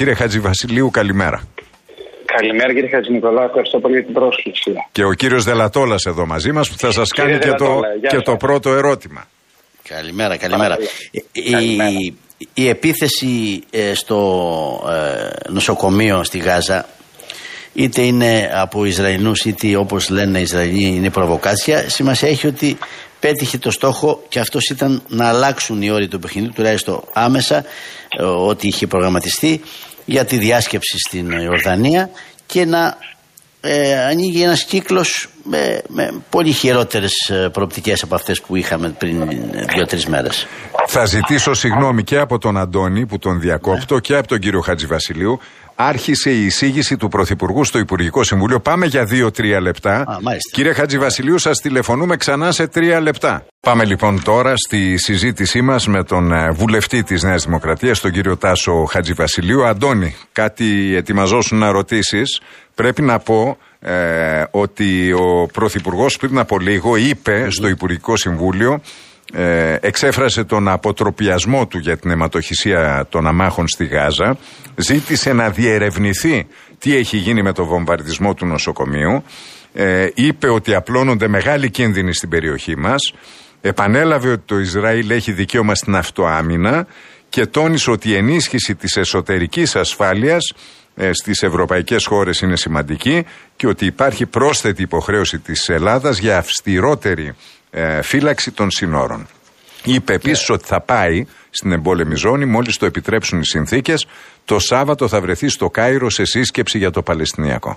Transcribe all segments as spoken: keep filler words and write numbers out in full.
Κύριε Χατζηβασιλείου, καλημέρα. Καλημέρα κύριε Χατζηνικολάου, ευχαριστώ πολύ για την πρόσκληση. Και ο κύριος Δελατόλας εδώ μαζί μας που θα σας κάνει και, το, και το πρώτο ερώτημα. Καλημέρα, καλημέρα. καλημέρα. Η, η επίθεση ε, στο ε, νοσοκομείο στη Γάζα, είτε είναι από Ισραηλινούς είτε όπως λένε οι Ισραηλοί είναι προβοκάτσια, σημασία έχει ότι πέτυχε το στόχο και αυτός ήταν να αλλάξουν οι όροι του παιχνιδιού, τουλάχιστον άμεσα, ε, ό,τι είχε προγραμματιστεί για τη διάσκεψη στην Ιορδανία και να ε, ανοίγει ένας κύκλος με, με πολύ χειρότερες προοπτικές από αυτές που είχαμε πριν δύο-τρεις μέρες. Θα ζητήσω συγγνώμη και από τον Αντώνη που τον διακόπτω, ναι, και από τον κύριο Χατζηβασιλείου. Άρχισε η εισήγηση του Πρωθυπουργού στο Υπουργικό Συμβούλιο. Πάμε για δύο-τρία λεπτά. Α, Κύριε Χατζηβασιλείου, σας τηλεφωνούμε ξανά σε τρία λεπτά. Πάμε λοιπόν τώρα στη συζήτησή μας με τον βουλευτή της Νέας Δημοκρατίας, τον κύριο Τάσο Χατζηβασιλείου. Αντώνη, κάτι ετοιμαζόσουν να ρωτήσεις. Πρέπει να πω ε, ότι ο Πρωθυπουργός πριν από λίγο είπε mm-hmm. στο Υπουργικό Συμβούλιο, Ε, εξέφρασε τον αποτροπιασμό του για την αιματοχυσία των αμάχων στη Γάζα, ζήτησε να διερευνηθεί τι έχει γίνει με το βομβαρδισμό του νοσοκομείου, ε, είπε ότι απλώνονται μεγάλοι κίνδυνοι στην περιοχή μας, επανέλαβε ότι το Ισραήλ έχει δικαίωμα στην αυτοάμυνα και τόνισε ότι η ενίσχυση της εσωτερικής ασφάλειας ε, στις ευρωπαϊκές χώρες είναι σημαντική και ότι υπάρχει πρόσθετη υποχρέωση της Ελλάδας για αυστηρότερη Ε, φύλαξη των συνόρων. Είπε επίσης yeah. ότι θα πάει στην εμπόλεμη ζώνη μόλις το επιτρέψουν οι συνθήκες. Το Σάββατο θα βρεθεί στο Κάιρο σε σύσκεψη για το Παλαιστινιακό.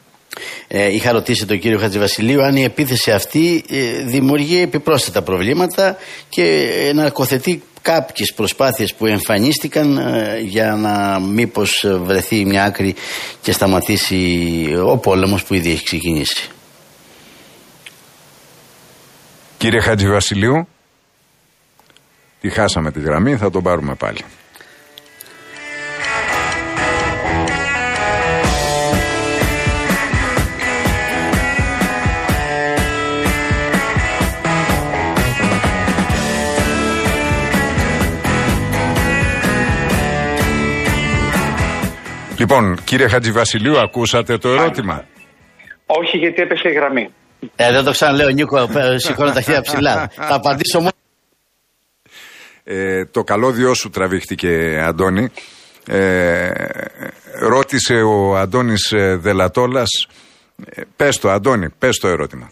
Ε, είχα ρωτήσει τον κύριο Χατζηβασιλείου αν η επίθεση αυτή ε, δημιουργεί επιπρόσθετα προβλήματα και εναρκοθετεί κάποιες προσπάθειες που εμφανίστηκαν ε, για να μήπως βρεθεί μια άκρη και σταματήσει ο πόλεμος που ήδη έχει ξεκινήσει. Κύριε Χατζηβασιλείου, τη χάσαμε τη γραμμή, θα τον πάρουμε πάλι. Λοιπόν, κύριε Χατζηβασιλείου, ακούσατε το ερώτημα? Όχι, γιατί έπεσε η γραμμή. Ε, δεν το ξαναλέω, Νίκο, σηκώνω τα χέρια ψηλά. Θα απαντήσω μόνο. Ε, το καλώδιό σου τραβήχτηκε, Αντώνη. Ε, ρώτησε ο Αντώνης Δελατόλας. Ε, πες το, Αντώνη, πες το ερώτημα.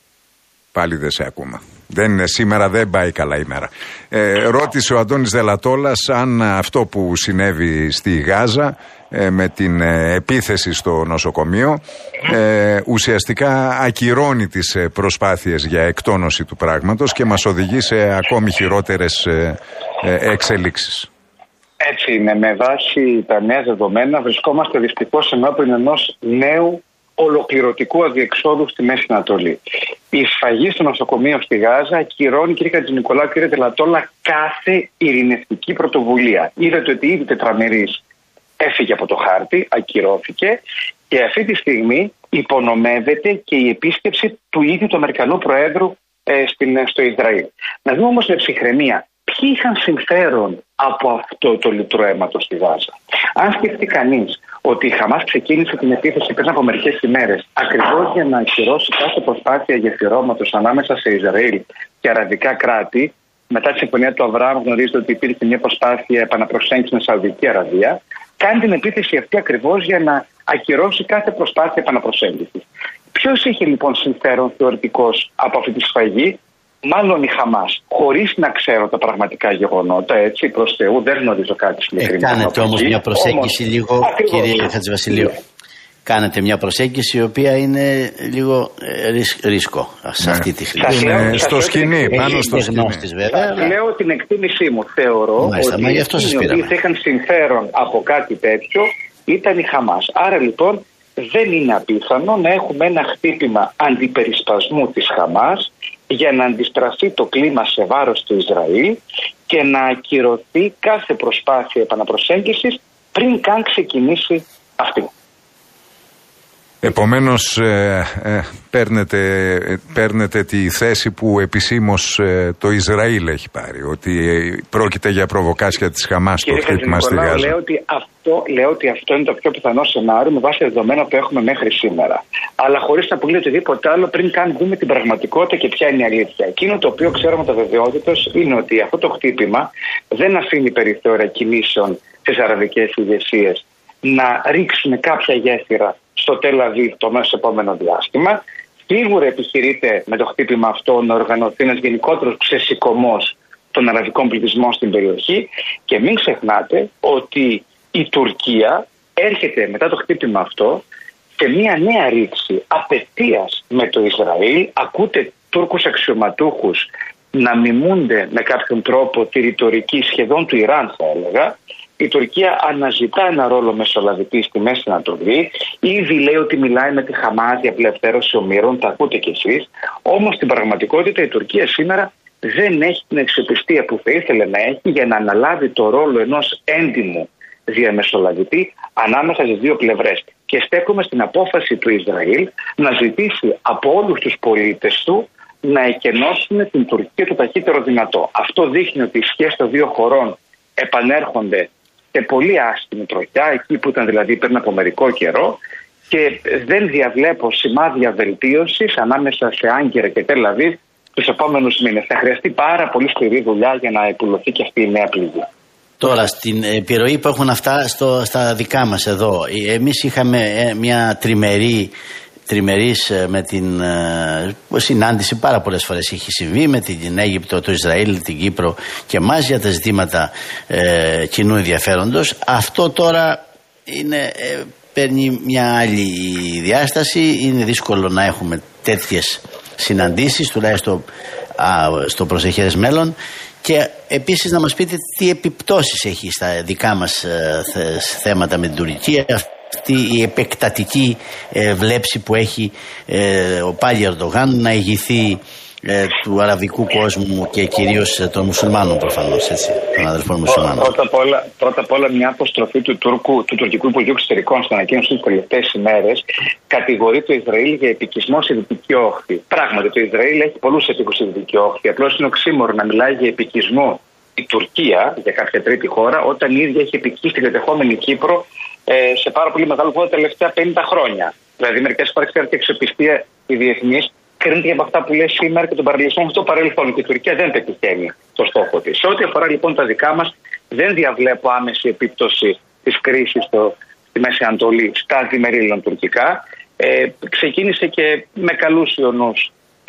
Πάλι δεν σε ακούμε. Δεν είναι, σήμερα δεν πάει καλά η μέρα. Ε, ρώτησε ο Αντώνης Δελατόλας αν αυτό που συνέβη στη Γάζα ε, με την ε, επίθεση στο νοσοκομείο ε, ουσιαστικά ακυρώνει τις ε, προσπάθειες για εκτόνωση του πράγματος και μας οδηγεί σε ακόμη χειρότερες ε, ε, εξελίξεις. Έτσι είναι. Με βάση τα νέα δεδομένα βρισκόμαστε δυστυχώς ενώπιον ενός νέου ολοκληρωτικού αδιεξόδου στη Μέση Ανατολή. Η σφαγή στο νοσοκομείο στη Γάζα ακυρώνει, κύριε Χατζηνικολάου, κύριε Δελατόλα, κάθε ειρηνευτική πρωτοβουλία. Είδατε ότι ήδη τετραμερής έφυγε από το χάρτη, ακυρώθηκε και αυτή τη στιγμή υπονομεύεται και η επίσκεψη του ίδιου του Αμερικανού Προέδρου ε, στην, στο Ισραήλ. Να δούμε όμως με ψυχραιμία ποιοι είχαν συμφέρον από αυτό το λιτρό αίματο στη Γάζα. Αν σκεφτεί κανείς ότι η Χαμάς ξεκίνησε την επίθεση πριν από μερικές ημέρες ακριβώς για να ακυρώσει κάθε προσπάθεια γεφυρώματος ανάμεσα σε Ισραήλ και αραβικά κράτη, μετά τη συμφωνία του Αβραάμ γνωρίζετε ότι υπήρχε μια προσπάθεια επαναπροσέγγισης με Σαουδική Αραβία, κάνει την επίθεση αυτή ακριβώς για να ακυρώσει κάθε προσπάθεια επαναπροσέγγισης. Ποιος είχε λοιπόν συμφέρον θεωρητικός από αυτή τη σφαγή? Μάλλον η Χαμάς, χωρίς να ξέρω τα πραγματικά γεγονότα, έτσι, προς Θεού, δεν γνωρίζω κάτι συγκεκριμένο. Ε, κάνετε όμως μια προσέγγιση όμως, λίγο, ακριβώς, κύριε Χατζηβασιλείου. Yeah. Κάνετε μια προσέγγιση η οποία είναι λίγο ε, ρίσκο σε αυτή τη χρήση. Είναι στο σκηνή, πάνω στο σκηνή. Λέω την εκτίμησή μου. Θεωρώ Μάλιστα, ότι οι οποίοι είχαν συμφέρον από κάτι τέτοιο ήταν η Χαμάς. Άρα λοιπόν δεν είναι απίθανο να έχουμε ένα χτύπημα αντιπερισπασμού της Χαμάς για να αντιστραφεί το κλίμα σε βάρος του Ισραήλ και να ακυρωθεί κάθε προσπάθεια επαναπροσέγγισης πριν καν ξεκινήσει αυτή. Επομένως ε, ε, παίρνετε, ε, παίρνετε τη θέση που επισήμως ε, το Ισραήλ έχει πάρει, ότι ε, πρόκειται για προβοκάσια της Χαμάς στο χτύπημα στη Γάζα. Λέω ότι, αυτό, λέω ότι αυτό είναι το πιο πιθανό σενάριο με βάση τα δεδομένα που έχουμε μέχρι σήμερα. Αλλά χωρίς να πουλεί οτιδήποτε άλλο πριν καν δούμε την πραγματικότητα και ποια είναι η αλήθεια. Εκείνο το οποίο ξέρουμε τα βεβαιότητος είναι ότι αυτό το χτύπημα δεν αφήνει περιθώρια κινήσεων στις αραβικές ηγεσίες να ρίξουν κάποια γέφυρα στο Τελ Αβίβ το μέσο επόμενο διάστημα. Σίγουρα επιχειρείται με το χτύπημα αυτό να οργανωθεί ένας γενικότερος ξεσηκωμός των αραβικών πληθυσμών στην περιοχή και μην ξεχνάτε ότι η Τουρκία έρχεται μετά το χτύπημα αυτό σε μια νέα ρήξη απευθείας με το Ισραήλ. Ακούτε Τούρκους αξιωματούχους να μιμούνται με κάποιον τρόπο τη ρητορική σχεδόν του Ιράν, θα έλεγα. Η Τουρκία αναζητά ένα ρόλο μεσολαβητή στη Μέση Ανατολή. Ήδη λέει ότι μιλάει με τη Χαμάς για απελευθέρωση ομήρων, τα ακούτε κι εσείς. Όμως στην πραγματικότητα η Τουρκία σήμερα δεν έχει την αξιοπιστία που θα ήθελε να έχει για να αναλάβει το ρόλο ενός έντιμου διαμεσολαβητή ανάμεσα στις δύο πλευρές. Και στέκομαι στην απόφαση του Ισραήλ να ζητήσει από όλους τους πολίτες του να εκενώσουν την Τουρκία το ταχύτερο δυνατό. Αυτό δείχνει ότι οι σχέσεις των δύο χωρών επανέρχονται σε πολύ άσχημη τροχιά, εκεί που ήταν δηλαδή πριν από μερικό καιρό, και δεν διαβλέπω σημάδια βελτίωσης ανάμεσα σε Άγκυρα και Τελ Αβίβ τους επόμενους μήνες. Θα χρειαστεί πάρα πολύ σκληρή δουλειά για να υπουλωθεί και αυτή η νέα πληγή. Τώρα, στην επιρροή που έχουν αυτά στο, στα δικά μας εδώ, εμείς είχαμε μια τριμερή τριμερής με την ε, συνάντηση, πάρα πολλές φορές έχει συμβεί, με την Αίγυπτο, το Ισραήλ, την Κύπρο και εμάς για τα ζητήματα ε, κοινού ενδιαφέροντος. Αυτό τώρα είναι, ε, παίρνει μια άλλη διάσταση. Είναι δύσκολο να έχουμε τέτοιες συναντήσεις, τουλάχιστον α, στο προσεχές μέλλον. Και επίσης να μας πείτε τι επιπτώσεις έχει στα δικά μας ε, θέματα με την Τουρκία αυτή η επεκτατική ε, βλέψη που έχει ε, ο πάλι Ερντογάν να ηγηθεί ε, του αραβικού κόσμου και κυρίως ε, των μουσουλμάνων, προφανώς, έτσι, των αδελφών μουσουλμάνων. Πρώτα απ' όλα, πρώτα απ' όλα μια αποστροφή του, Τούρκου, του τουρκικού Υπουργείου Εξωτερικών στην ανακοίνωση τις τελευταίες ημέρες κατηγορεί το Ισραήλ για επικισμό σε Δυτική Όχθη. Πράγματι, το Ισραήλ έχει πολλούς επίκους στη Δυτική Όχθη. Απλώς είναι οξύμορο να μιλάει για επικισμό η Τουρκία, για κάποια τρίτη χώρα, όταν η ίδια έχει επικίσει στην κατεχόμενη Κύπρο ε, σε πάρα πολύ μεγάλο πόδι τα τελευταία πενήντα χρόνια. Δηλαδή, μερικές φορές ξέρετε, η αξιοπιστία η διεθνής κρίνεται από αυτά που λέει σήμερα και τον παραλληλισμό με το παρελθόν. Και η Τουρκία δεν πετυχαίνει το στόχο της. Σε ό,τι αφορά λοιπόν τα δικά μας, δεν διαβλέπω άμεση επίπτωση της κρίσης στο, στη Μέση Ανατολή στα διμερή τουρκικά. Ε, ξεκίνησε και με καλούς ιονούς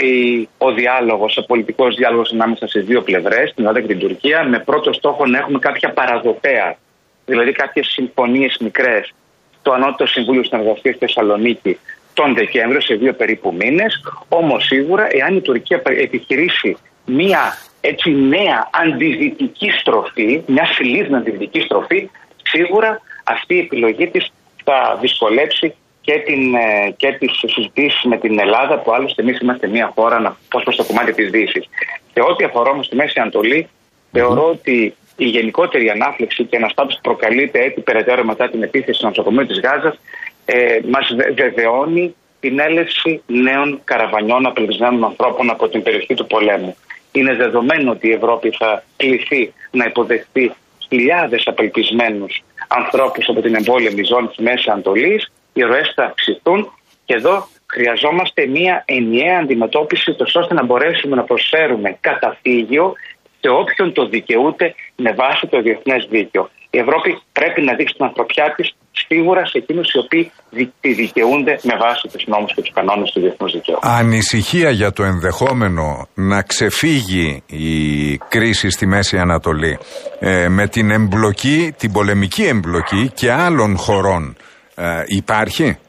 ο διάλογος, ο πολιτικός διάλογος ανάμεσα στις δύο πλευρές, την Ελλάδα και την Τουρκία, με πρώτο στόχο να έχουμε κάποια παραδοτέα, δηλαδή κάποιες συμφωνίες μικρές στο Ανώτατο Συμβούλιο Συνεργασίας στη Θεσσαλονίκη τον Δεκέμβριο, σε δύο περίπου μήνες. Όμως σίγουρα, εάν η Τουρκία επιχειρήσει μία έτσι νέα αντιδυτική στροφή, μια σιλίδνα αντιδυτική στροφή, σίγουρα αυτή η επιλογή της θα δυσκολέψει και, την, και τις συζητήσεις με την Ελλάδα, που άλλωστε εμείς είμαστε μια χώρα να πώς προς το κομμάτι της Δύσης. Σε ό,τι αφορά όμως τη Μέση Ανατολή, θεωρώ ότι η γενικότερη ανάφλεξη και αναστάτωση που προκαλείται έτσι περαιτέρω μετά την επίθεση στο νοσοκομείο της Γάζας ε, μας βεβαιώνει την έλευση νέων καραβανιών απελπισμένων ανθρώπων από την περιοχή του πολέμου. Είναι δεδομένο ότι η Ευρώπη θα κληθεί να υποδεχθεί χιλιάδες απελπισμένους ανθρώπους από την εμπόλεμη ζώνη της Μέσης Ανατολής. Οι ροές θα αυξηθούν και εδώ χρειαζόμαστε μια ενιαία αντιμετώπιση, ώστε να μπορέσουμε να προσφέρουμε καταφύγιο σε όποιον το δικαιούται με βάση το διεθνές δίκαιο. Η Ευρώπη πρέπει να δείξει την ανθρωπιά της σίγουρα σε εκείνους οι οποίοι τη δικαιούνται με βάση τους νόμους και τους κανόνες του διεθνούς δικαίου. Ανησυχία για το ενδεχόμενο να ξεφύγει η κρίση στη Μέση Ανατολή ε, με την εμπλοκή, την πολεμική εμπλοκή και άλλων χωρών ε, υπάρχει?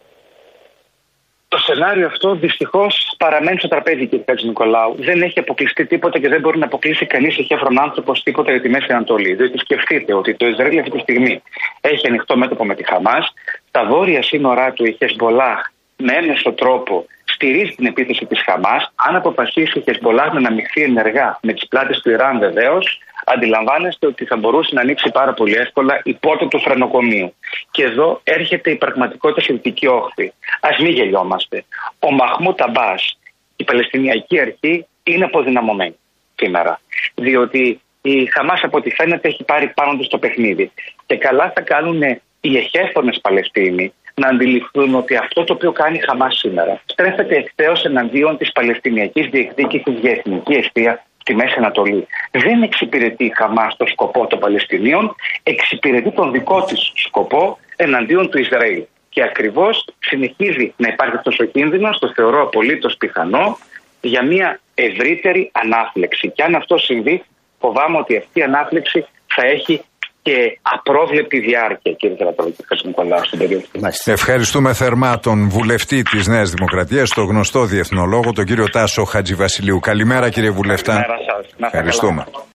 Το σενάριο αυτό δυστυχώς παραμένει στο τραπέζι, κύριε Χατζηνικολάου. Δεν έχει αποκλειστεί τίποτα και δεν μπορεί να αποκλείσει κανείς εχέφρον άνθρωπος τίποτα για τη Μέση Ανατολή. Διότι σκεφτείτε ότι το Ισραήλ αυτή τη στιγμή έχει ανοιχτό μέτωπο με τη Χαμάς. Στα βόρεια σύνορά του η Χεσμπολάχ με έμεσο τρόπο στηρίζει την επίθεση της Χαμάς. Αν αποφασίσει η Χεσμπολάχ να αναμειχθεί ενεργά με τις πλάτες του Ιράν, βεβαίως, αντιλαμβάνεστε ότι θα μπορούσε να ανοίξει πάρα πολύ εύκολα η πόρτα του φρενοκομείου. Και εδώ έρχεται η πραγματικότητα στη Δυτική Όχθη. Ας μην γελιόμαστε. Ο Μαχμούντ Αμπάς, η Παλαιστινιακή Αρχή, είναι αποδυναμωμένη σήμερα. Διότι η Χαμάς, από ό,τι φαίνεται, έχει πάρει πάνω του το παιχνίδι. Και καλά θα κάνουν οι εχέφωνες Παλαιστίνοι να αντιληφθούν ότι αυτό το οποίο κάνει η Χαμάς σήμερα στρέφεται ευθέως εναντίον της Παλαιστινιακής διεκδίκησης για εθνική αιστεία στη Μέση Ανατολή. Δεν εξυπηρετεί η Χαμάς το σκοπό των Παλαιστινίων, εξυπηρετεί τον δικό της σκοπό εναντίον του Ισραήλ. Και ακριβώς συνεχίζει να υπάρχει αυτός ο κίνδυνος, το θεωρώ απολύτως πιθανό, για μια ευρύτερη ανάφλεξη. Και αν αυτό συμβεί, φοβάμαι ότι αυτή η ανάφλεξη θα έχει και απρόβλεπτη διάρκεια, κύριε Κερατρόπουλε Χατζηνικολάου, στην περιοχή. Ευχαριστούμε θερμά τον βουλευτή της Νέας Δημοκρατίας, τον γνωστό διεθνολόγο, τον κύριο Τάσο Χατζηβασιλείου. Καλημέρα, κύριε Βουλευτά. Καλημέρα σας. Ευχαριστούμε.